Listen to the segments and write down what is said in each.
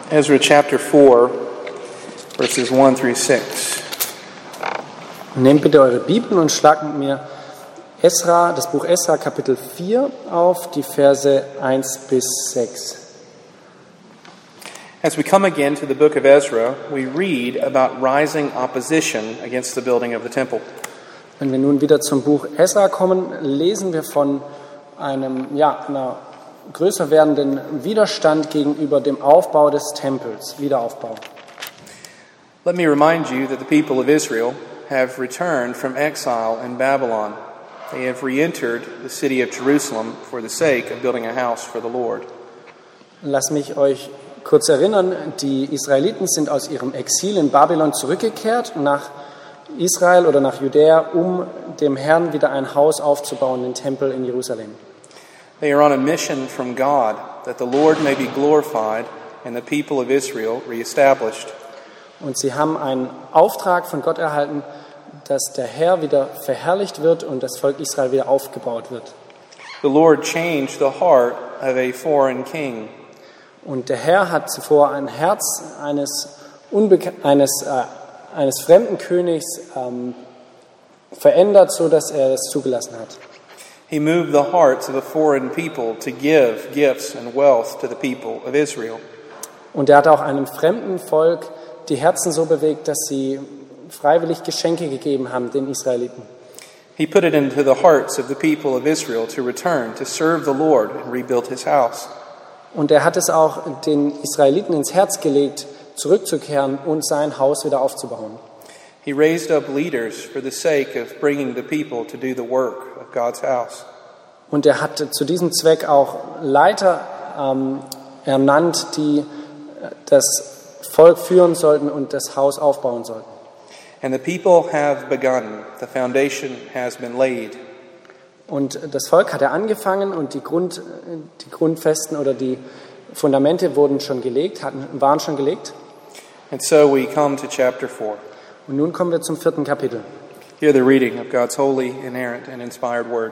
Ezra chapter 4, verses 1 through 6. Nehmt bitte eure Bibeln und schlagt mit mir das Buch Esra, Kapitel 4 auf, die Verse 1 bis 6. As we come again to the book of Ezra, we read about rising opposition against the building of the temple. Wenn wir nun wieder zum Buch Esra kommen, lesen wir von einer größer werdenden Widerstand gegenüber dem Aufbau des Tempels, Wiederaufbau. Let me remind you that the people of Israel have returned from exile in Babylon. They have re-entered the city of Jerusalem for the sake of building a house for the Lord. Lass mich euch kurz erinnern, die Israeliten sind aus ihrem Exil in Babylon zurückgekehrt nach Israel oder nach Judäa, um dem Herrn wieder ein Haus aufzubauen, den Tempel in Jerusalem. They are on a mission from God that the Lord may be glorified and the people of Israel reestablished. Und sie haben einen Auftrag von Gott erhalten, dass der Herr wieder verherrlicht wird und das Volk Israel wieder aufgebaut wird. The Lord changed the heart of a foreign king. Und der Herr hat zuvor ein Herz eines fremden Königs verändert, so dass er es zugelassen hat. He moved the hearts of a foreign people to give gifts and wealth to the people of Israel. Und er hat auch einem fremden Volk die Herzen so bewegt, dass sie freiwillig Geschenke gegeben haben den Israeliten. He put it into the hearts of the people of Israel to return to serve the Lord and rebuild his house. Und er hat es auch den Israeliten ins Herz gelegt, zurückzukehren und sein Haus wieder aufzubauen. He raised up leaders for the sake of bringing the people to do the work of God's house. Und er hat zu diesem Zweck auch Leiter ernannt, die das Volk führen sollten und das Haus aufbauen sollten. And the people have begun. The foundation has been laid. Und das Volk hatte angefangen und die Grundfesten oder die Fundamente waren schon gelegt. And so we come to chapter 4. Und nun kommen wir zum 4. Kapitel. Hear the reading of God's holy, inerrant, and inspired word.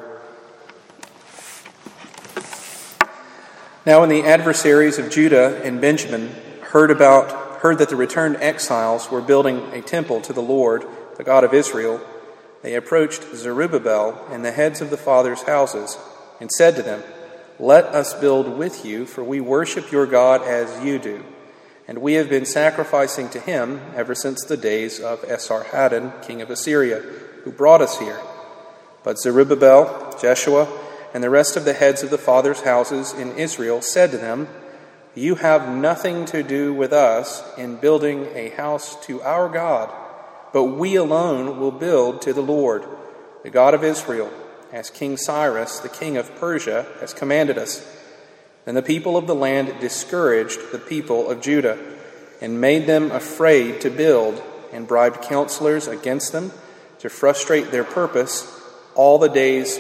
Now when the adversaries of Judah and Benjamin heard that the returned exiles were building a temple to the Lord, the God of Israel, they approached Zerubbabel and the heads of the fathers' houses and said to them, "Let us build with you, for we worship your God as you do. And we have been sacrificing to him ever since the days of Esarhaddon, king of Assyria, who brought us here." But Zerubbabel, Jeshua, and the rest of the heads of the fathers' houses in Israel said to them, "You have nothing to do with us in building a house to our God, but we alone will build to the Lord, the God of Israel, as King Cyrus, the king of Persia, has commanded us." Then the people of the land discouraged the people of Judah and made them afraid to build and bribed counselors against them to frustrate their purpose all the days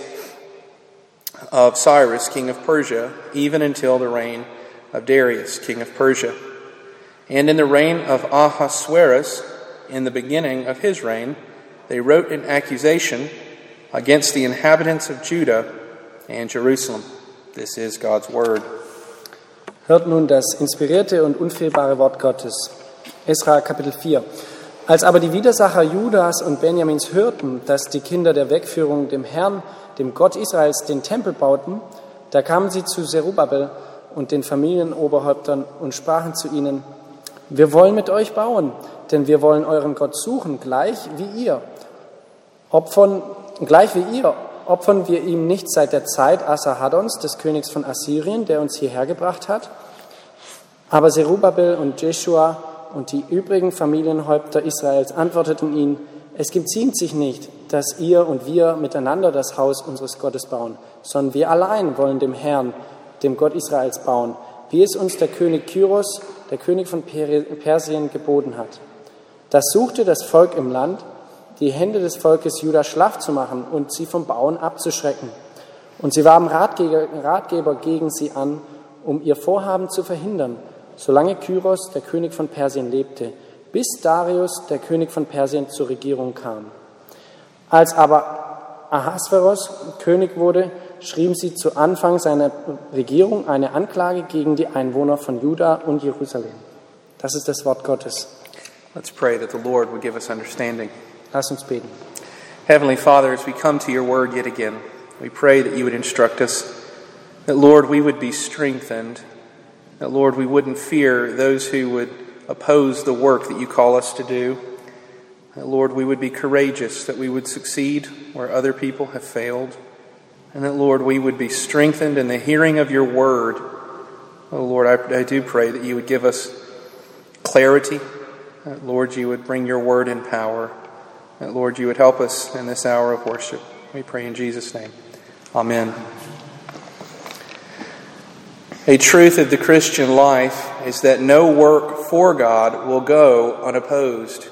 of Cyrus, king of Persia, even until the reign of Darius, king of Persia. And in the reign of Ahasuerus, in the beginning of his reign, they wrote an accusation against the inhabitants of Judah and Jerusalem. This is God's word. Hört nun das inspirierte und unfehlbare Wort Gottes. Esra Kapitel 4. Als aber die Widersacher Judas und Benjamins hörten, dass die Kinder der Wegführung dem Herrn, dem Gott Israels, den Tempel bauten, da kamen sie zu Zerubbabel und den Familienoberhäuptern und sprachen zu ihnen: "Wir wollen mit euch bauen, denn wir wollen euren Gott suchen, gleich wie ihr. Opfern wir ihm nicht seit der Zeit Asarhaddons, des Königs von Assyrien, der uns hierher gebracht hat?" Aber Zerubbabel und Jeschua und die übrigen Familienhäupter Israels antworteten ihnen: "Es geziemt sich nicht, dass ihr und wir miteinander das Haus unseres Gottes bauen, sondern wir allein wollen dem Herrn, dem Gott Israels, bauen, wie es uns der König Kyros, der König von Persien, geboten hat." Das suchte das Volk im Land, die Hände des Volkes Juda schlaff zu machen und sie vom Bauen abzuschrecken. Und sie warben Ratgeber gegen sie an, um ihr Vorhaben zu verhindern, solange Kyros, der König von Persien, lebte, bis Darius, der König von Persien, zur Regierung kam. Als aber Ahasveros König wurde, schrieben sie zu Anfang seiner Regierung eine Anklage gegen die Einwohner von Juda und Jerusalem. Das ist das Wort Gottes. Let's pray that the Lord would give us understanding. Lass uns beten. Heavenly Father, as we come to your word yet again, we pray that you would instruct us, that, Lord, we would be strengthened, that, Lord, we wouldn't fear those who would oppose the work that you call us to do, that, Lord, we would be courageous, that we would succeed where other people have failed, and that, Lord, we would be strengthened in the hearing of your word. Oh, Lord, I do pray that you would give us clarity, that, Lord, you would bring your word in power, that, Lord, you would help us in this hour of worship. We pray in Jesus' name. Amen. A truth of the Christian life is that no work for God will go unopposed.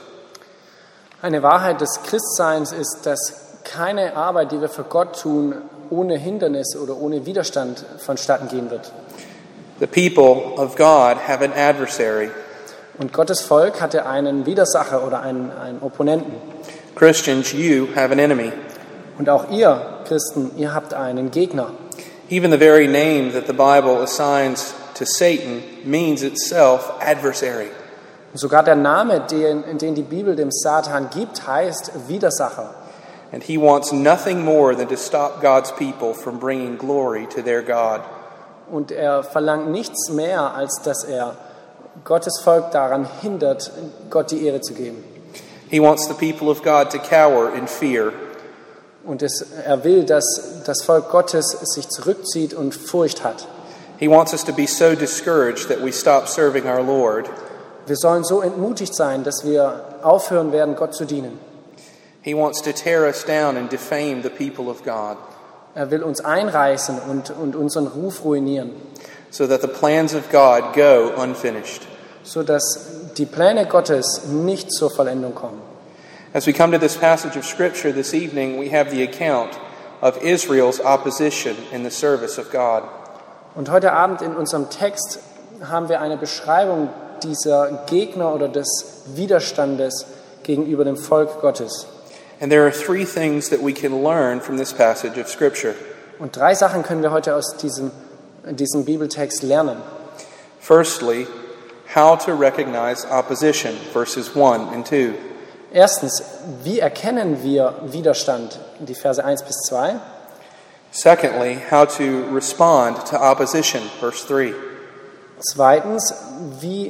Eine Wahrheit des Christseins ist, dass keine Arbeit, die wir für Gott tun, ohne Hindernis oder ohne Widerstand vonstatten gehen wird. The people of God have an adversary. Und Gottes Volk hatte einen Widersacher oder einen Opponenten. Christians, you have an enemy. Und auch ihr, Christen, ihr habt einen Gegner. Even the very name that the Bible assigns to Satan means itself adversary. Und sogar der Name, den die Bibel dem Satan gibt, heißt Widersacher. And he wants nothing more than to stop God's people from bringing glory to their God. Und er verlangt nichts mehr, als dass er Gottes Volk daran hindert, Gott die Ehre zu geben. He wants the people of God to cower in fear. Und er will, dass das Volk Gottes sich zurückzieht und Furcht hat. He wants us to be so discouraged that we stop serving our Lord. Wir sollen so entmutigt sein, dass wir aufhören werden, Gott zu dienen. He wants to tear us down and defame the people of God. Er will uns einreißen und unseren Ruf ruinieren, so that the plans of God go unfinished. sodass die Pläne Gottes nicht zur Vollendung kommen. As we come to this passage of Scripture this evening, we have the account of Israel's opposition in the service of God. Und heute Abend in unserem Text haben wir eine Beschreibung dieser Gegner oder des Widerstandes gegenüber dem Volk Gottes. And there are three things that we can learn from this passage of Scripture. Und 3 Sachen können wir heute aus diesem Bibeltext lernen. Firstly, how to recognize opposition, verses 1 and 2. Erstens, wie erkennen wir Widerstand? Die Verse 1 bis 2. Secondly, how to respond to opposition, verse 3. Zweitens, wie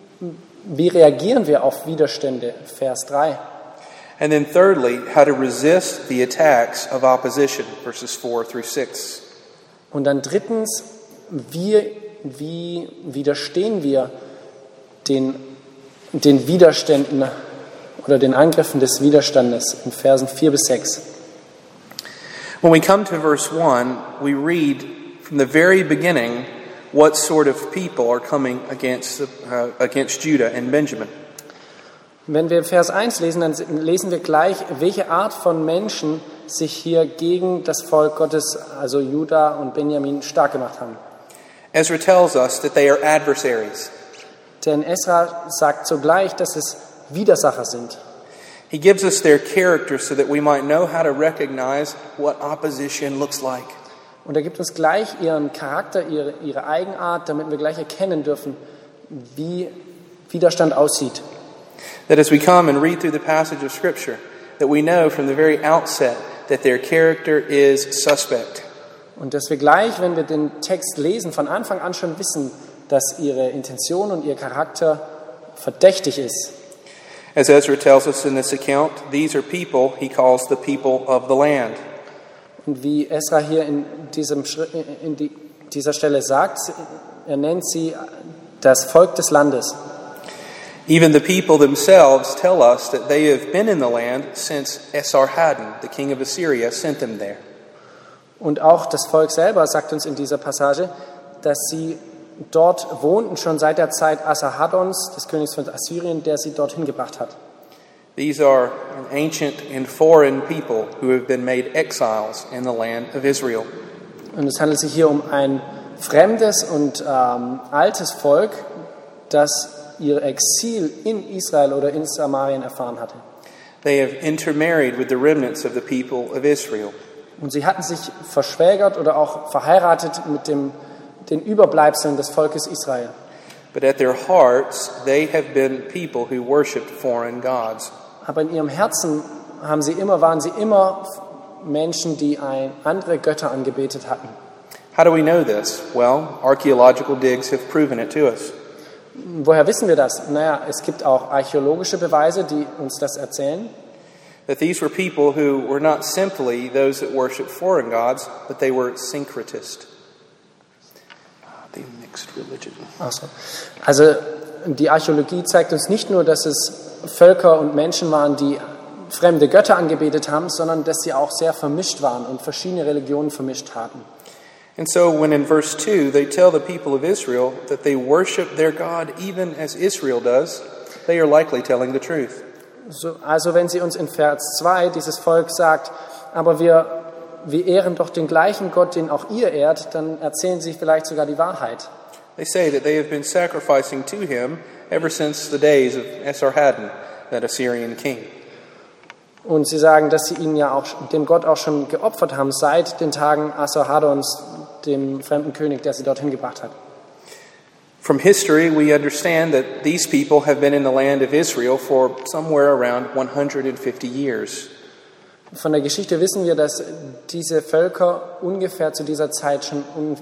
reagieren wir auf Widerstände? Vers 3. And then thirdly, how to resist the attacks of opposition, verses 4 through 6. Und dann drittens, wie widerstehen wir den Widerständen oder den Angriffen des Widerstandes in Versen 4 bis 6. When we come to verse 1, we read from the very beginning what sort of people are coming against Judah and Benjamin. Wenn wir Vers 1 lesen, dann lesen wir gleich, welche Art von Menschen sich hier gegen das Volk Gottes, also Juda und Benjamin, stark gemacht haben. Ezra tells us that they are adversaries. Denn Esra sagt zugleich, dass es Widersacher sind. He gives us their character so that we might know how to recognize what opposition looks like. Und er gibt uns gleich ihren Charakter, ihre Eigenart, damit wir gleich erkennen dürfen, wie Widerstand aussieht. That as we come and read through the passage of Scripture, that we know from the very outset that their character is suspect. Und dass wir gleich, wenn wir den Text lesen, von Anfang an schon wissen, dass ihre Intention und ihr Charakter verdächtig ist. As Ezra tells us in this account, these are people he calls the people of the land. Und wie Esra hier in dieser Stelle sagt, er nennt sie das Volk des Landes. Even the people themselves tell us that they have been in the land since Esarhaddon, the king of Assyria, sent them there. Und auch das Volk selber sagt uns in dieser Passage, dass sie dort wohnten schon seit der Zeit Asarhaddons, des Königs von Assyrien, der sie dorthin gebracht hat. These are an ancient and foreign people who have been made exiles in the land of Israel. Und es handelt sich hier um ein fremdes und altes Volk, das ihr Exil in Israel oder in Samarien erfahren hatte. They have intermarried with the remnants of the people of Israel. Und sie hatten sich verschwägert oder auch verheiratet mit den Überbleibseln des Volkes Israel. but at their hearts they have been people who worshipped foreign gods. Aber in ihrem Herzen waren sie immer Menschen, die andere Götter angebetet hatten. How do we know this? Well, archaeological digs have proven it to us. Woher wissen wir das? Naja, es gibt auch archäologische Beweise, die uns das erzählen. That these were people who were not simply those that worshiped foreign gods, but they were syncretist. They mixed religion. Also die Archäologie zeigt uns nicht nur, dass es Völker und Menschen waren, die fremde Götter angebetet haben, sondern dass sie auch sehr vermischt waren und verschiedene Religionen vermischt hatten. And so when in verse 2 they tell the people of Israel that they worship their God even as Israel does, they are likely telling the truth. Also wenn sie uns in Vers 2 dieses Volk sagt, aber wir ehren doch den gleichen Gott, den auch ihr ehrt, dann erzählen sie vielleicht sogar die Wahrheit. They say that they have been sacrificing to him ever since the days of Esarhaddon, that Assyrian king. Und sie sagen, dass sie ihn ja auch dem Gott auch schon geopfert haben seit den Tagen Asarhaddons, dem fremden König, der sie dorthin gebracht hat. From history, we understand that these people have been in the land of Israel for somewhere around 150 years. Von der Geschichte wissen wir, dass diese Völker ungefähr zu dieser Zeit schon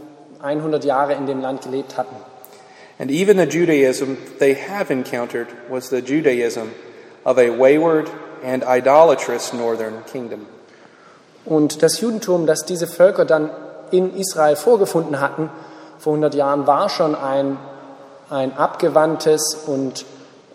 100 Jahre in dem Land gelebt hatten. And even the Judaism they have encountered was the Judaism of a wayward and idolatrous northern kingdom. Und das Judentum, das diese Völker dann in Israel vorgefunden hatten, vor 100 Jahren, war schon ein abgewandtes und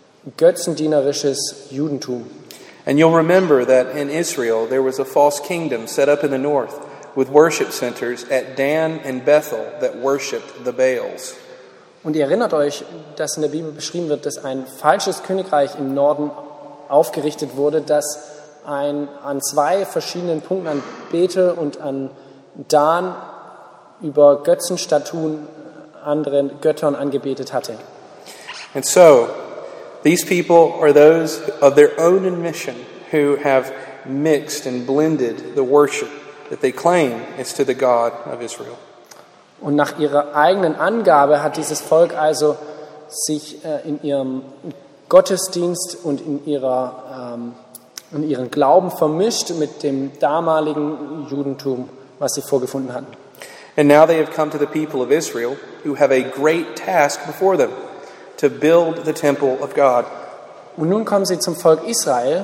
götzendienerisches Judentum. And you'll remember that in Israel there was a false kingdom set up in the north with worship centers at Dan and Bethel that worshipped the Baals. Und ihr erinnert euch, dass in der Bibel beschrieben wird, dass ein falsches Königreich im Norden aufgerichtet wurde, das an zwei verschiedenen Punkten, an Bethel und an Dan, über Götzenstatuen anderen Göttern angebetet hatte. And so, these people are those of their own admission who have mixed and blended the worship that they claim is to the God of Israel. Und nach ihrer eigenen Angabe hat dieses Volk also sich in ihrem Gottesdienst und in ihren Glauben vermischt mit dem damaligen Judentum, was sie vorgefunden hatten. And now they have come to the people of Israel who have a great task before them, to build the temple of God. Und nun kommen sie zum Volk Israel,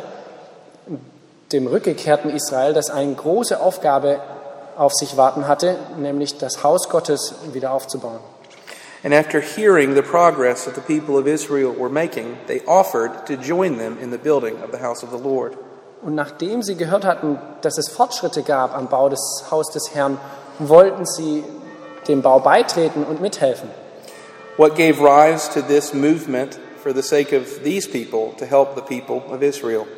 dem rückgekehrten Israel, das eine große Aufgabe auf sich warten hatte, nämlich das Haus Gottes wieder aufzubauen. And after hearing the progress that the people of Israel were making, they offered to join them in the building of the house of the Lord. Und nachdem sie gehört hatten, dass es Fortschritte gab am Bau des Haus des Herrn, wollten sie dem Bau beitreten und mithelfen. What gave rise to this movement for the sake of these people to help the people of Israel?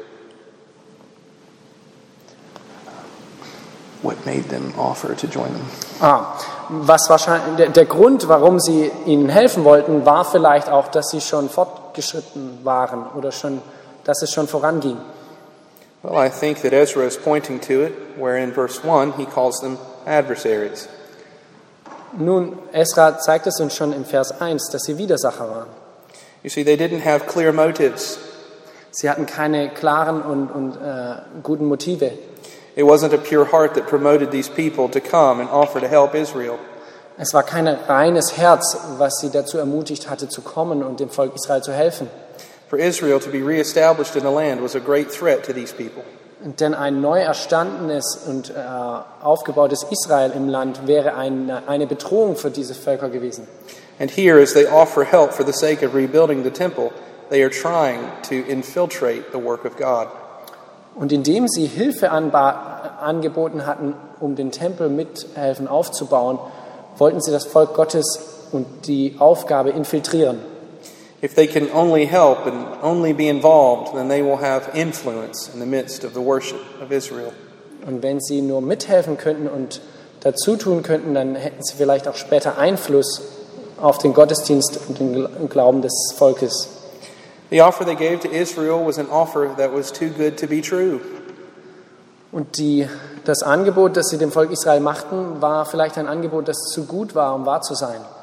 What made them offer to join them? Was wahrscheinlich der Grund, warum sie ihnen helfen wollten, war vielleicht auch, dass sie schon fortgeschritten waren oder dass es schon voranging. Well, I think that Ezra is pointing to it, where in verse 1 he calls them adversaries. Nun, Esra zeigt es uns schon in Vers 1, dass sie Widersacher waren. You see, they didn't have clear motives. Sie hatten keine klaren und guten Motive. It wasn't a pure heart that promoted these people to come and offer to help Israel. Es war kein reines Herz, was sie dazu ermutigt hatte, zu kommen und dem Volk Israel zu helfen. For Israel to be reestablished in the land was a great threat to these people. Denn ein neu erstandenes und aufgebautes Israel im Land wäre eine Bedrohung für diese Völker gewesen. And here, as they offer help for the sake of rebuilding the temple, they are trying to infiltrate the work of God. Und indem sie Hilfe angeboten hatten, um den Tempel mithelfen aufzubauen, wollten sie das Volk Gottes und die Aufgabe infiltrieren. If they can only help and only be involved, then they will have influence in the midst of the worship of Israel. Und wenn sie nur mithelfen könnten und dazu tun könnten, dann hätten sie vielleicht auch später Einfluss auf den Gottesdienst und den Glauben des Volkes. The offer they gave to Israel was an offer that was too good to be true. Und das Angebot, das sie dem Volk Israel machten, war vielleicht ein Angebot, das zu gut war, um wahr zu sein.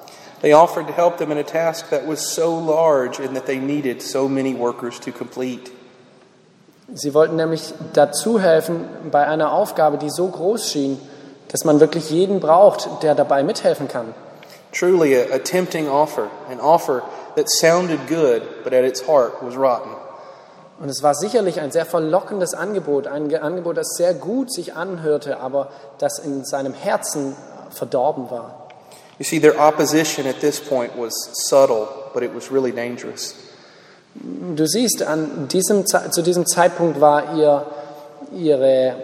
They offered to help them in a task that was so large and that they needed so many workers to complete. Sie wollten nämlich dazu helfen bei einer Aufgabe, die so groß schien, dass man wirklich jeden braucht, der dabei mithelfen kann. Truly a tempting offer, an offer that sounded good, but at its heart was rotten. Und es war sicherlich ein sehr verlockendes Angebot, ein Angebot, das sehr gut sich anhörte, aber das in seinem Herzen verdorben war. You see, their opposition at this point was subtle, but it was really dangerous. Du siehst, zu diesem Zeitpunkt war ihre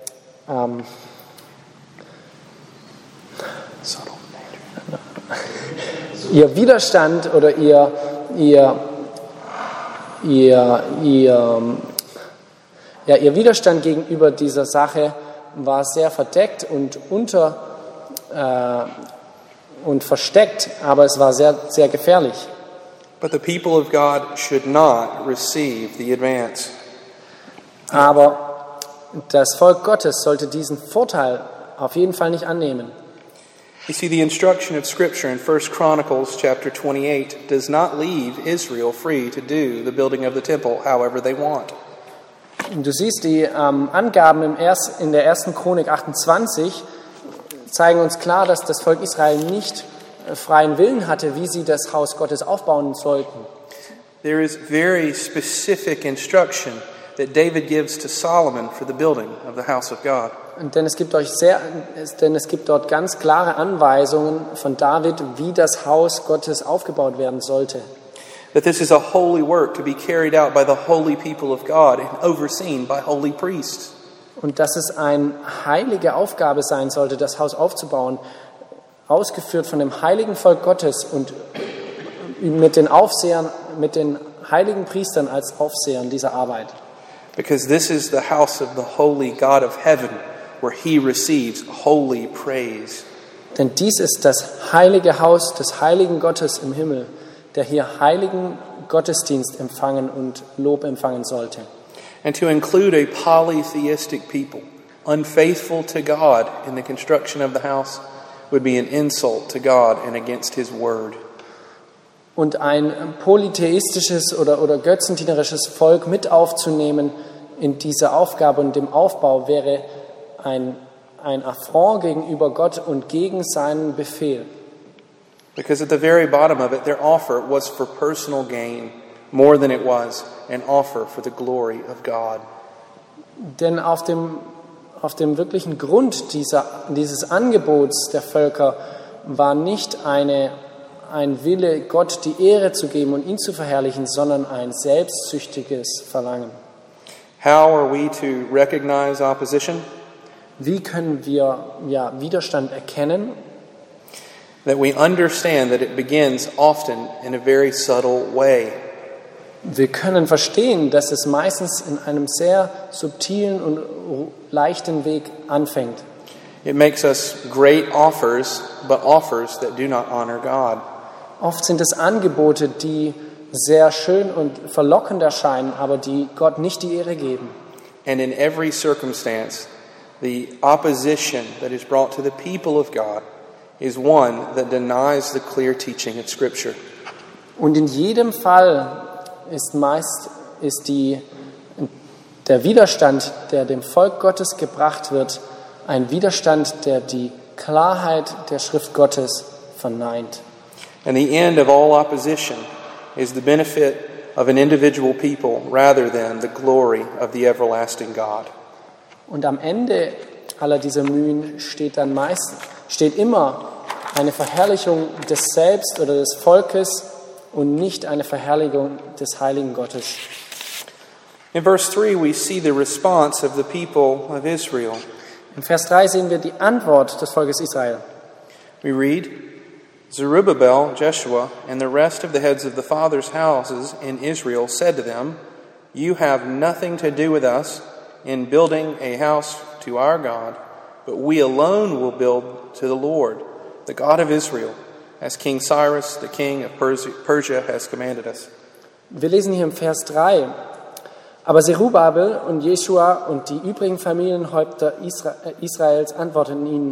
ihr Widerstand oder ihr Widerstand gegenüber dieser Sache war sehr verdeckt und versteckt, aber es war sehr, sehr gefährlich. But the people of God should not receive the advance. Aber das Volk Gottes sollte diesen Vorteil auf jeden Fall nicht annehmen. You see, the instruction of Scripture in 1 Chronicles chapter 28 does not leave Israel free to do the building of the temple however they want. Du siehst, die Angaben in der 1. Chronik 28 zeigen uns klar, dass das Volk Israel nicht freien Willen hatte, wie sie das Haus Gottes aufbauen sollten. There is very specific instruction that David gives to Solomon for the building of the house of God. Denn es gibt dort ganz klare Anweisungen von David, wie das Haus Gottes aufgebaut werden sollte. That this is a holy work to be carried out by the holy people of God and overseen by holy priests. Und dass es eine heilige Aufgabe sein sollte, das Haus aufzubauen, ausgeführt von dem heiligen Volk Gottes und mit den Aufsehern, mit den heiligen Priestern als Aufsehern dieser Arbeit. Because this is the house of the holy God of heaven, where he receives holy praise. Denn dies ist das heilige Haus des heiligen Gottes im Himmel, der hier heiligen Gottesdienst empfangen und Lob empfangen sollte. And to include a polytheistic people, unfaithful to God in the construction of the house, would be an insult to God and against his word. Und ein polytheistisches oder götzendienerisches Volk mit aufzunehmen in dieser Aufgabe und dem Aufbau wäre ein Affront gegenüber Gott und gegen seinen Befehl. Because at the very bottom of it, their offer was for personal gain more than it was an offer for the glory of God. Denn auf dem wirklichen Grund dieses Angebots der Völker war nicht ein Wille, Gott die Ehre zu geben und ihn zu verherrlichen, sondern ein selbstsüchtiges Verlangen. How are we to recognize opposition? Wie können wir Widerstand erkennen? That we understand that it begins often in a very subtle way. Wir können verstehen, dass es meistens in einem sehr subtilen und leichten Weg anfängt. It makes us great offers, but offers that do not honor God. Oft sind es Angebote, die sehr schön und verlockend erscheinen, aber die Gott nicht die Ehre geben. And in every circumstance, the opposition that is brought to the people of God is one that denies the clear teaching of Scripture. Und in jedem Fall ist der Widerstand, der dem Volk Gottes gebracht wird, ein Widerstand, der die Klarheit der Schrift Gottes verneint. And the end of all opposition is the benefit of an individual people rather than the glory of the everlasting God. Und am Ende aller dieser Mühen steht immer eine Verherrlichung des Selbst oder des Volkes und nicht eine Verherrlichung des heiligen Gottes. In verse 3 we see the response of the people of Israel. In Vers 3 sehen wir die Antwort des Volkes Israel. We read, Zerubbabel, Jeshua, and the rest of the heads of the fathers' houses in Israel said to them, You have nothing to do with us in building a house to our God, but we alone will build to the Lord, the God of Israel, as King Cyrus, the king of Persia, has commanded us. Wir lesen hier im Vers 3, aber Zerubbabel und Jeschua und die übrigen Familienhäupter Israels antworteten ihnen,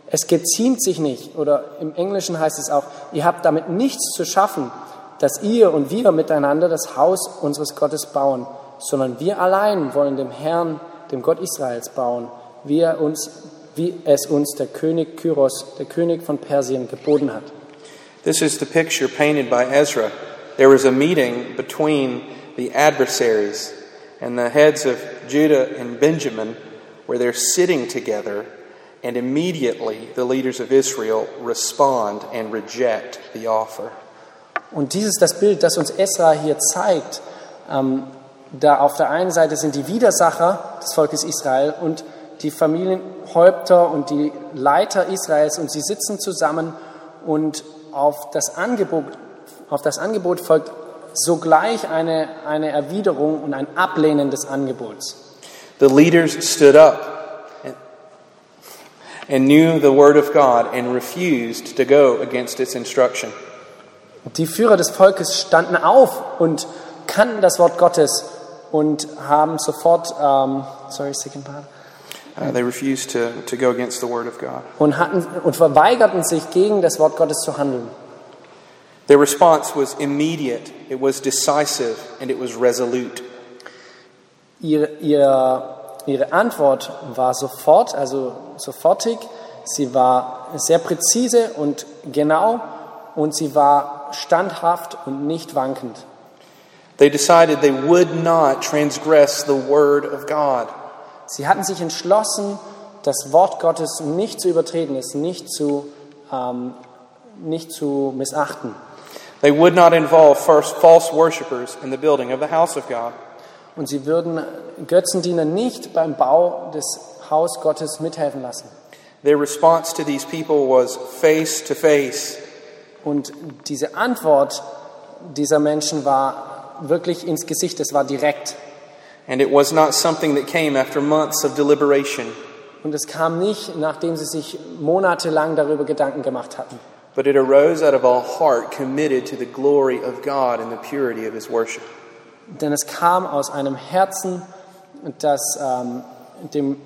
Es geziemt sich nicht, oder im Englischen heißt es auch, ihr habt damit nichts zu schaffen, dass ihr und wir miteinander das Haus unseres Gottes bauen, sondern wir allein wollen dem Herrn, dem Gott Israels bauen, wie es uns der König Kyros, der König von Persien, geboten hat. This is the picture painted by Ezra. There was a meeting between the adversaries and the heads of Judah and Benjamin where they're sitting together, and immediately the leaders of Israel respond and reject the offer. Und dies ist das Bild, das uns Esra hier zeigt. Da auf der einen Seite sind die Widersacher des Volkes Israel und die Familienhäupter und die Leiter Israels, und sie sitzen zusammen, und auf das Angebot folgt sogleich eine Erwiderung und ein Ablehnen des Angebots. The leaders stood up and knew the word of God and refused to go against its instruction. Die Führer des Volkes standen auf und kannten das Wort Gottes und haben sofort, They refused to go against the word of God. und verweigerten sich, gegen das Wort Gottes zu handeln. Their response was immediate, it was decisive, and it was resolute. Ihre Antwort war sofortig, sie war sehr präzise und genau, und sie war standhaft und nicht wankend. They decided they would not transgress the word of God. Sie hatten sich entschlossen, das Wort Gottes nicht zu übertreten, es nicht zu missachten. They would not involve false worshippers in the building of the house of God. Und sie würden Götzendiener nicht beim Bau des Haus Gottes mithelfen lassen. Their response to these people was face to face. Und diese Antwort dieser Menschen war wirklich ins Gesicht, es war direkt. And it was not something that came after months of deliberation. Und es kam nicht, nachdem sie sich monatelang darüber Gedanken gemacht hatten. But it arose out of a heart committed to the glory of God and the purity of His worship. Denn es kam aus einem Herzen, das dem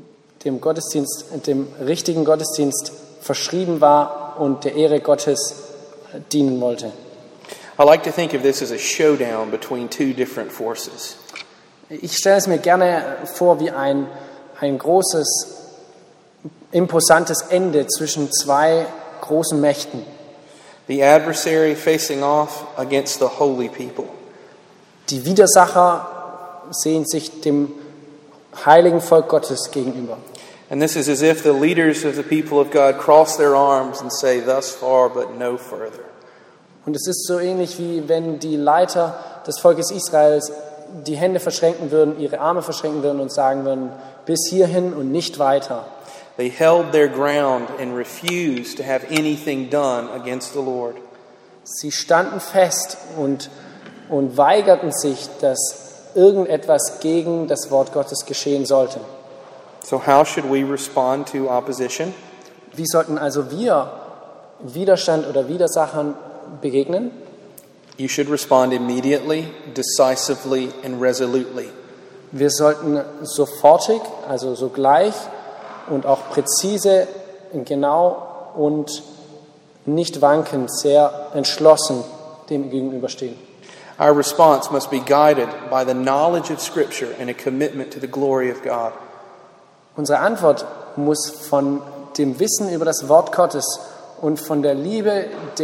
richtigen Gottesdienst verschrieben war und der Ehre Gottes dienen wollte. I like to think of this as a showdown between two different forces. Ich stelle es mir gerne vor wie ein großes, imposantes Ende zwischen zwei großen Mächten. The adversary facing off against the holy people. Die Widersacher sehen sich dem heiligen Volk Gottes gegenüber. And this is as if the leaders of the people of God cross their arms and say, "Thus far, but no further." Und es ist so ähnlich, wie wenn die Leiter des Volkes Israels die Hände verschränken würden, ihre Arme verschränken würden und sagen würden, bis hierhin und nicht weiter. They held their ground and refused to have anything done against the Lord. Sie standen fest und weigerten sich, dass irgendetwas gegen das Wort Gottes geschehen sollte. So how should we respond to opposition? Wie sollten also wir Widerstand oder Widersachern begegnen? You should respond immediately, decisively, and resolutely. Wir sollten sofortig, also sogleich und auch präzise, genau und nicht wankend, sehr entschlossen dem gegenüberstehen. Our response must be guided by the knowledge of Scripture and a commitment to the glory of God. Unsere Antwort muss von dem Wissen über das Wort Gottes und von der Liebe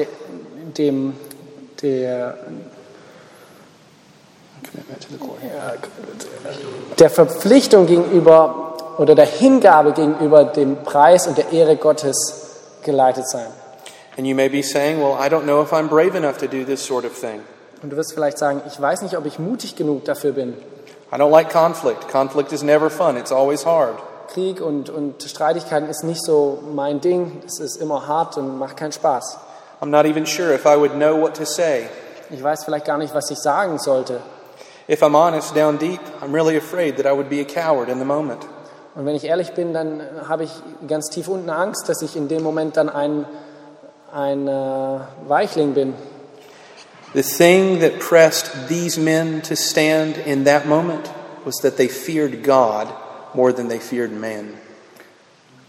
der Verpflichtung gegenüber oder der Hingabe gegenüber dem Preis und der Ehre Gottes geleitet sein. And you may be saying, well, I don't know if I'm brave enough to do this sort of thing. Und du wirst vielleicht sagen, ich weiß nicht, ob ich mutig genug dafür bin. I don't like conflict. Conflict is never fun. It's always hard. Krieg und Streitigkeiten ist nicht so mein Ding. Es ist immer hart und macht keinen Spaß. I'm not even sure if I would know what to say. Ich weiß vielleicht gar nicht, was ich sagen sollte. If I'm honest, down deep, I'm really afraid that I would be a coward in the moment. Und wenn ich ehrlich bin, dann habe ich ganz tief unten Angst, dass ich in dem Moment dann ein Weichling bin. The thing that pressed these men to stand in that moment was that they feared God more than they feared man.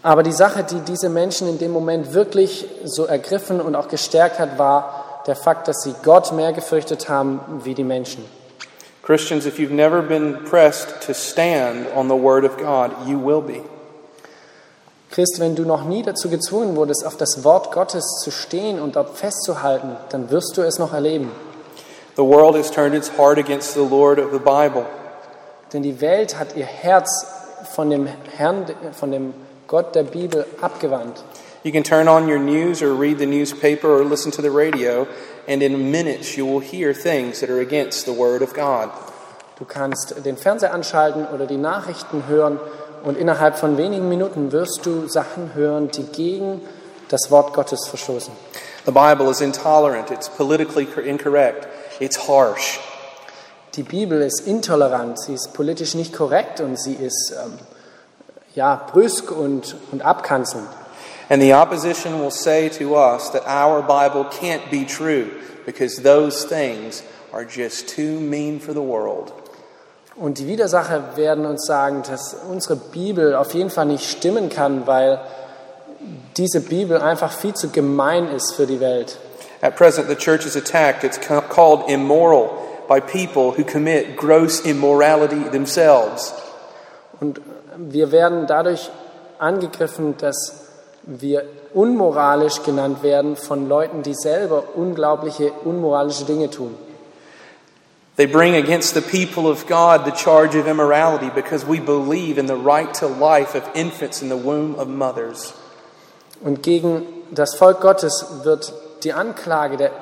Aber die Sache, die diese Menschen in dem Moment wirklich so ergriffen und auch gestärkt hat, war der Fakt, dass sie Gott mehr gefürchtet haben wie die Menschen. Christians, if you've never been pressed to stand on the Word of God, you will be. Christ, wenn du noch nie dazu gezwungen wurdest, auf das Wort Gottes zu stehen und dort festzuhalten, dann wirst du es noch erleben. The world has turned its heart against the Lord of the Bible. Denn die Welt hat ihr Herz von dem Herrn, von dem Gott der Bibel abgewandt. You can turn on your news or read the newspaper or listen to the radio, and in minutes you will hear things that are against the Word of God. Du kannst den Fernseher anschalten oder die Nachrichten hören und innerhalb von wenigen Minuten wirst du Sachen hören, die gegen das Wort Gottes verstoßen. The Bible is intolerant, it's politically incorrect, it's harsh. Die Bibel ist intolerant, sie ist politisch nicht korrekt und sie ist brüsk und abkanzelnd. And the opposition will say to us that our Bible can't be true because those things are just too mean for the world. Und die Widersacher werden uns sagen, dass unsere Bibel auf jeden Fall nicht stimmen kann, weil diese Bibel einfach viel zu gemein ist für die Welt. At present, the church is attacked. It's called immoral by people who commit gross immorality themselves. Und wir werden dadurch angegriffen, dass wir unmoralisch genannt werden von Leuten, die selber unglaubliche, unmoralische Dinge tun. They bring against the people of God the charge of immorality because we believe in the right to life of infants in the womb of mothers. Und gegen das Volk Gottes wird die Anklage der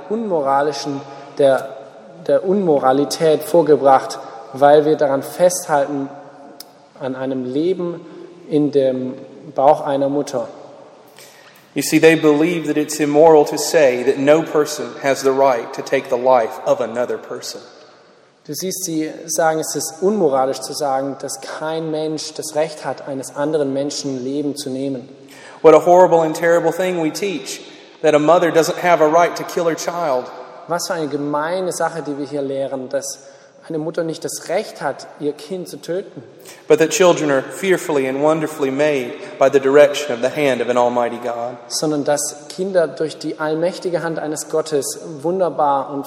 Unmoralität vorgebracht, weil wir daran festhalten, an einem Leben in dem Bauch einer Mutter. You see, they believe that it's immoral to say that no person has the right to take the life of another person. Du siehst, sie sagen, es ist unmoralisch zu sagen, dass kein Mensch das Recht hat, eines anderen Menschen Leben zu nehmen. What a horrible and terrible thing we teach, that a mother doesn't have a right to kill her child. Was für eine gemeine Sache, die wir hier lehren, dass eine Mutter nicht das Recht hat, ihr Kind zu töten. But that children are fearfully and wonderfully made by the direction of the hand of an almighty God. Sondern dass Kinder durch die allmächtige Hand eines Gottes wunderbar und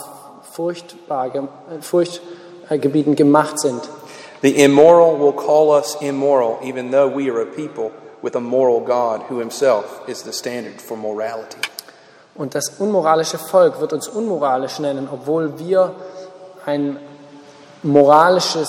furchtgebietend gemacht sind. The immoral will call us immoral, even though we are a people with a moral God who himself is the standard for morality. Und das unmoralische Volk wird uns unmoralisch nennen, obwohl wir einen moralischen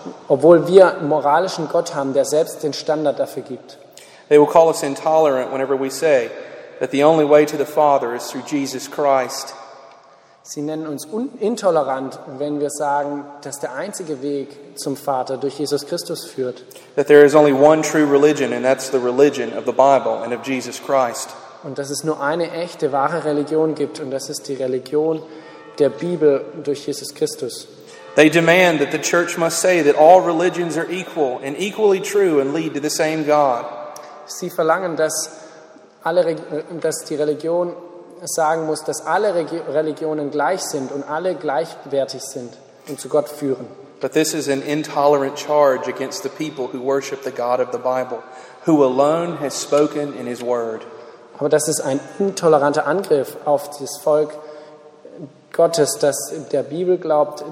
Gott haben, der selbst den Standard dafür gibt. They will call us intolerant whenever we say that the only way to the Father is through Jesus Christ. Sie nennen uns intolerant, wenn wir sagen, dass der einzige Weg zum Vater durch Jesus Christus führt. That there is only one true religion, and that's the religion of the Bible and of Jesus Christ. Und dass es nur eine echte, wahre Religion gibt, und das ist die Religion der Bibel durch Jesus Christus. They demand that the church must say that all religions are equal and equally true and lead to the same God. Sie verlangen, dass die Religion sagen muss, dass alle Religionen gleich sind und alle gleichwertig sind und zu Gott führen. But this is an intolerant charge against the people who worship the God of the Bible, who alone has spoken in his word. Aber das ist ein intoleranter Angriff auf das Volk Gottes, das der Bibel glaubt,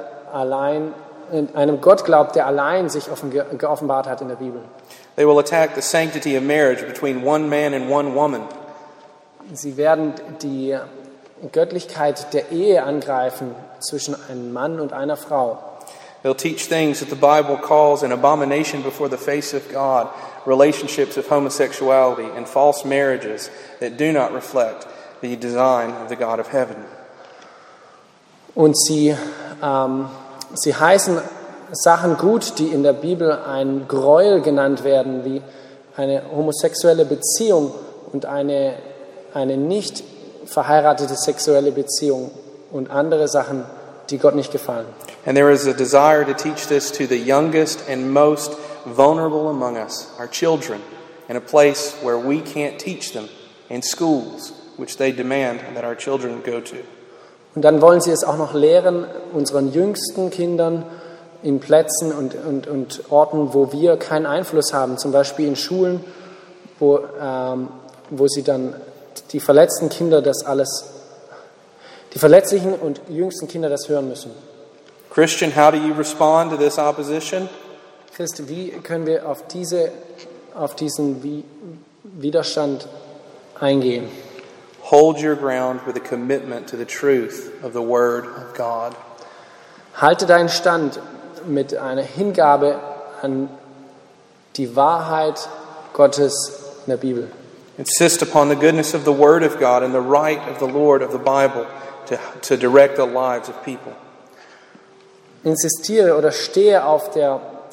einem Gott glaubt, der allein sich geoffenbart hat in der Bibel. They will attack the sanctity of marriage between one man and one woman. Sie werden die Göttlichkeit der Ehe angreifen zwischen einem Mann und einer Frau. They'll teach things that the Bible calls an abomination before the face of God, relationships of homosexuality and false marriages that do not reflect the design of the God of heaven. Und sie heißen Sachen gut, die in der Bibel ein Gräuel genannt werden, wie eine homosexuelle Beziehung und eine nicht verheiratete sexuelle Beziehung und andere Sachen, die Gott nicht gefallen. And there is a desire to teach this to the youngest and most vulnerable among us, our children, in a place where we can't teach them, in schools, which they demand that our children go to. Und dann wollen sie es auch noch lehren, unseren jüngsten Kindern, in Plätzen und Orten, wo wir keinen Einfluss haben, zum Beispiel in Schulen, wo sie dann die verletzten Kinder die verletzlichen und jüngsten Kinder das hören müssen. Christian, how do you respond to this opposition? Christ, wie können wir auf diesen Widerstand eingehen? Hold your ground with a commitment to the truth of the Word of God. Halte deinen Stand mit einer Hingabe an die Wahrheit Gottes in der Bibel. Insist upon the goodness of the Word of God and the right of the Lord of the Bible to direct the lives of people. Insistiere oder stehe auf the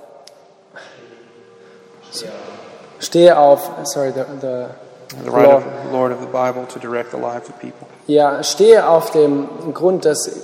right of the Lord of the Bible to direct the lives of people. Ja, stehe auf dem Grund, dass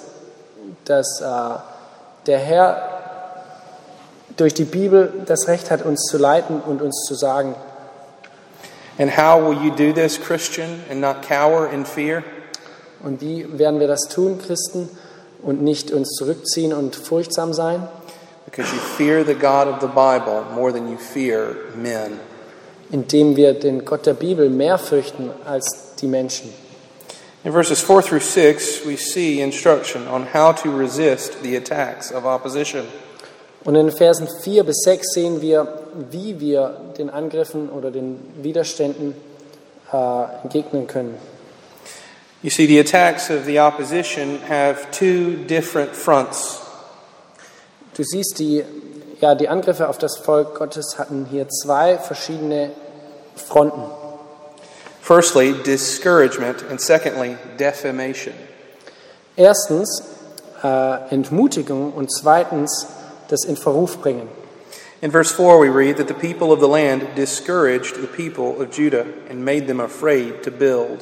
der Herr durch die Bibel das Recht hat, uns zu leiten und uns zu sagen. And how will you do this, Christian, and not cower in fear? Und wie werden wir das tun, Christen, und nicht uns zurückziehen und furchtsam sein? Because you fear the God of the Bible more than you fear men. Indem wir den Gott der Bibel mehr fürchten als die Menschen. In verses 4 through 6, we see instruction on how to resist the attacks of opposition. Und in den Versen 4 bis 6 sehen wir, wie wir den Angriffen oder den Widerständen entgegnen können. You see, the attacks of the opposition have two different fronts. Du siehst, die Angriffe auf das Volk Gottes hatten hier zwei verschiedene Fronten. Firstly, discouragement, and secondly, defamation. Erstens Entmutigung und zweitens das in Verruf bringen. In verse 4 we read that the people of the land discouraged the people of Judah and made them afraid to build.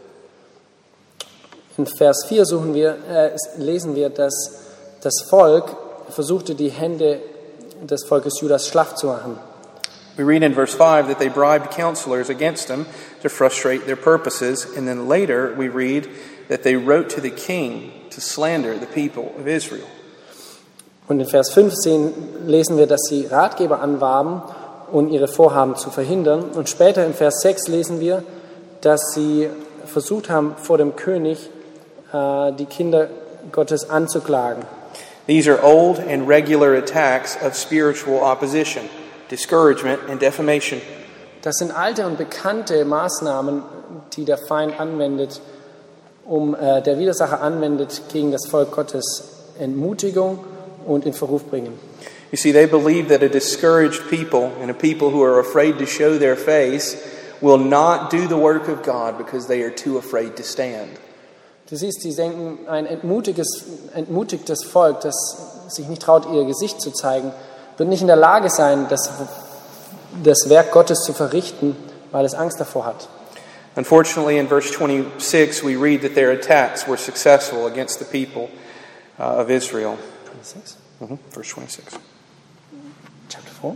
In Vers 4 lesen wir, dass das Volk versuchte, die Hände des Volkes Judas schlaff zu machen. We read in verse 5 that they bribed counselors against them to frustrate their purposes, and then later we read that they wrote to the king to slander the people of Israel. Und in Vers 15 lesen wir, dass sie Ratgeber anwarben, um ihre Vorhaben zu verhindern. Und später in Vers 6 lesen wir, dass sie versucht haben, vor dem König die Kinder Gottes anzuklagen. These are old and regular attacks of spiritual opposition, discouragement and defamation. Das sind alte und bekannte Maßnahmen, die der Feind anwendet, der Widersacher anwendet gegen das Volk Gottes. Entmutigung und in Verruf bringen. You see, they believe that a discouraged people and a people who are afraid to show their face will not do the work of God because they are too afraid to stand. Du siehst, sie denken, ein entmutigtes Volk, das sich nicht traut, ihr Gesicht zu zeigen, wird nicht in der Lage sein, das Werk Gottes zu verrichten, weil es Angst davor hat. Unfortunately, in verse 26, we read that their attacks were successful against the people of Israel. 26? Verse 26. Chapter 4?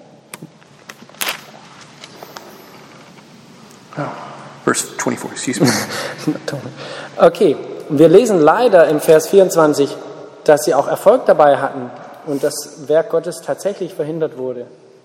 Oh, verse 24, excuse me. Okay, wir lesen leider im Vers 24, dass sie auch Erfolg dabei hatten und das Werk Gottes tatsächlich verhindert wurde.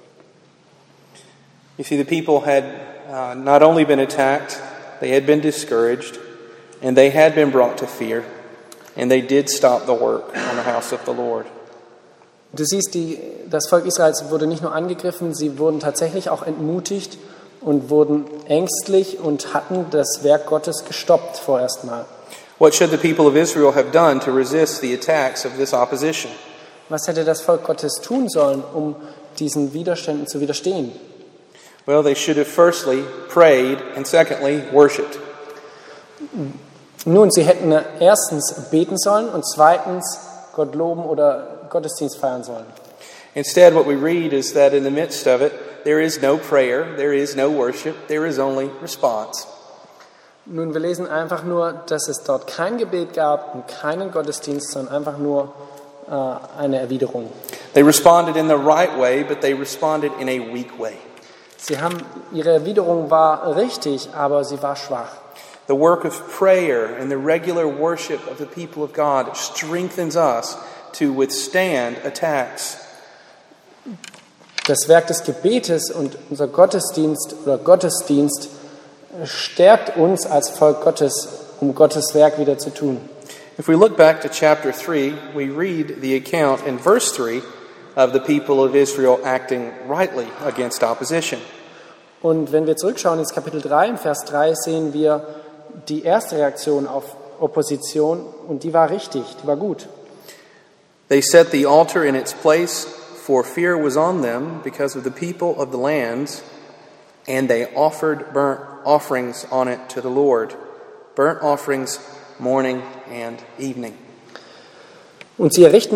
You see, the people had not only been attacked, they had been discouraged, and they had been brought to fear, and they did stop the work on the house of the Lord. Du siehst, das Volk Israels wurde nicht nur angegriffen, sie wurden tatsächlich auch entmutigt und wurden ängstlich und hatten das Werk Gottes gestoppt vorerst mal. What should the people of Israel have done to resist the attacks of this opposition? Was hätte das Volk Gottes tun sollen, um diesen Widerständen zu widerstehen? Well, they should have firstly prayed and secondly worshipped. Nun, sie hätten erstens beten sollen und zweitens Gott loben oder Gottesdienst feiern sollen. Instead, what we read is that in the midst of it, there is no prayer, there is no worship, there is only response. Nun, wir lesen einfach nur, dass es dort kein Gebet gab und keinen Gottesdienst, sondern einfach nur eine Erwiderung. They responded in the right way, but they responded in a weak way. Ihre Erwiderung war richtig, aber sie war schwach. The work of prayer and the regular worship of the people of God strengthens us to withstand attacks. Das Werk des Gebetes und unser Gottesdienst stärkt uns als Volk Gottes, um Gottes Werk wieder zu tun. If we look back to chapter 3, we read the account in verse 3 of the people of Israel acting rightly against opposition. Und wenn wir zurückschauen ins Kapitel 3, im Vers 3, sehen wir die erste Reaktion auf Opposition und die war richtig, die war gut. They set the altar in its place, for fear was on them because of the people of the lands, and they offered burnt offerings on it to the Lord, burnt offerings morning and evening. Und sie errichteten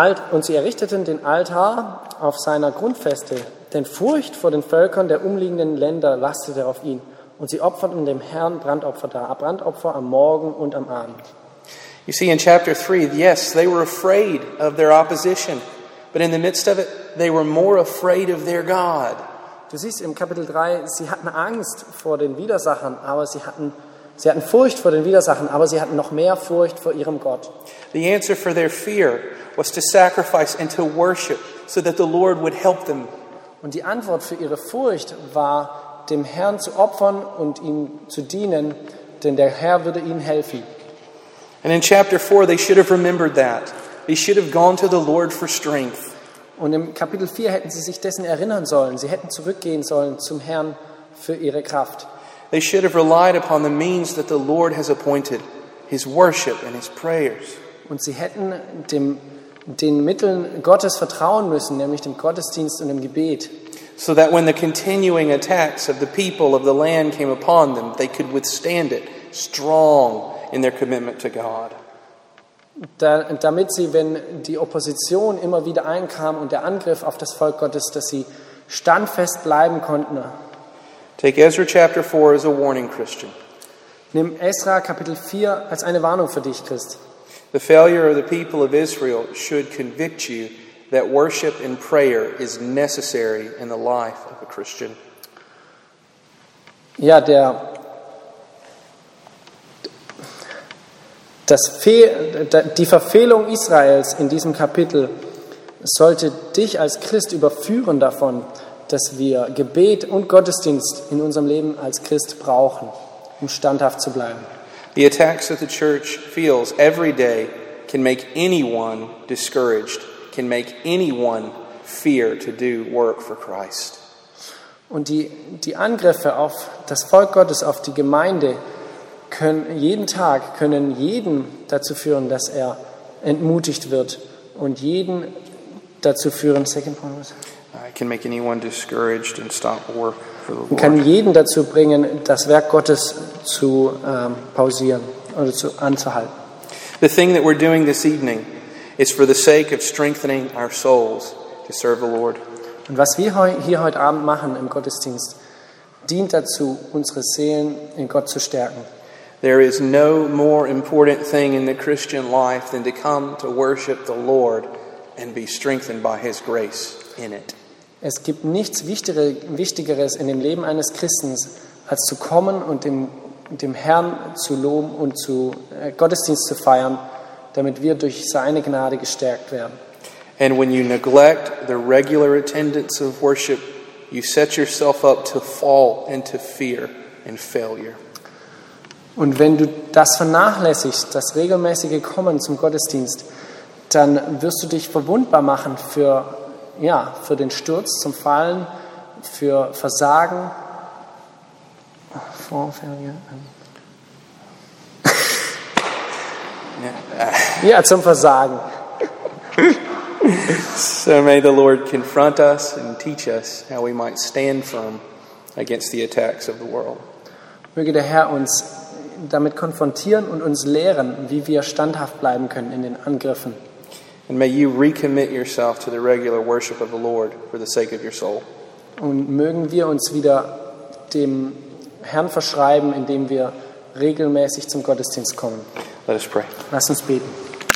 den Altar auf seiner Grundfeste, denn Furcht vor den Völkern der umliegenden Länder lastete auf ihn. Und sie opferten dem Herrn Brandopfer dar, Brandopfer am Morgen und am Abend. You see, in chapter 3, yes, they were afraid of their opposition, but in the midst of it, they were more afraid of their God. Du siehst im Kapitel 3, sie hatten Angst vor den Widersachern, aber sie hatten Furcht vor den Widersachern, aber sie hatten noch mehr Furcht vor ihrem Gott. The answer for their fear was to sacrifice and to worship so that the Lord would help them. Und die Antwort für ihre Furcht war, dem Herrn zu opfern und ihm zu dienen, denn der Herr würde ihnen helfen. And in chapter 4, they should have remembered that. They should have gone to the Lord for strength. Und im Kapitel 4 hätten sie sich dessen erinnern sollen. Sie hätten zurückgehen sollen zum Herrn für ihre Kraft. They should have relied upon the means that the Lord has appointed, His worship and His prayers. Und sie hätten den Mitteln Gottes vertrauen müssen, nämlich dem Gottesdienst und dem Gebet. So that when the continuing attacks of the people of the land came upon them, they could withstand it, strong in their commitment to God. Damit sie, wenn die Opposition immer wieder einkam und der Angriff auf das Volk Gottes, dass sie standfest bleiben konnten. Take Ezra chapter 4 as a warning, Christian. Nimm Esra Kapitel 4 als eine Warnung für dich, Christ. The failure of the people of Israel should convict you that worship and prayer is necessary in the life of a Christian. Ja, die Verfehlung Israels in diesem Kapitel sollte dich als Christ überführen davon, dass wir Gebet und Gottesdienst in unserem Leben als Christ brauchen, um standhaft zu bleiben. The attacks that the church feels every day can make anyone discouraged, can make anyone fear to do work for Christ. Und die Angriffe auf das Volk Gottes, auf die Gemeinde, können jeden dazu führen, dass er entmutigt wird und jeden dazu führen, Can make anyone discouraged and stop work for the Lord. Kann jeden dazu bringen, das Werk Gottes zu pausieren oder anzuhalten. The thing that we're doing this evening is for the sake of strengthening our souls to serve the Lord. Und was wir hier heute Abend machen im Gottesdienst, dient dazu, unsere Seelen in Gott zu stärken. There is no more important thing in the Christian life than to come to worship the Lord and be strengthened by His grace in it. Es gibt nichts Wichtigeres in dem Leben eines Christens, als zu kommen und dem Herrn zu loben und Gottesdienst zu feiern, damit wir durch seine Gnade gestärkt werden. And when you neglect the regular attendance of worship, you set yourself up to fall into fear and failure. Und wenn du das vernachlässigst, das regelmäßige Kommen zum Gottesdienst, dann wirst du dich verwundbar machen für den Sturz, zum Fallen, für Versagen. Zum Versagen. So may the Lord confront us and teach us how we might stand firm against the attacks of the world. Möge der Herr uns damit konfrontieren und uns lehren, wie wir standhaft bleiben können in den Angriffen. And may you recommit yourself to the regular worship of the Lord for the sake of your soul. Und mögen wir uns wieder dem Herrn verschreiben, indem wir regelmäßig zum Gottesdienst kommen. Let us pray. Lass uns beten.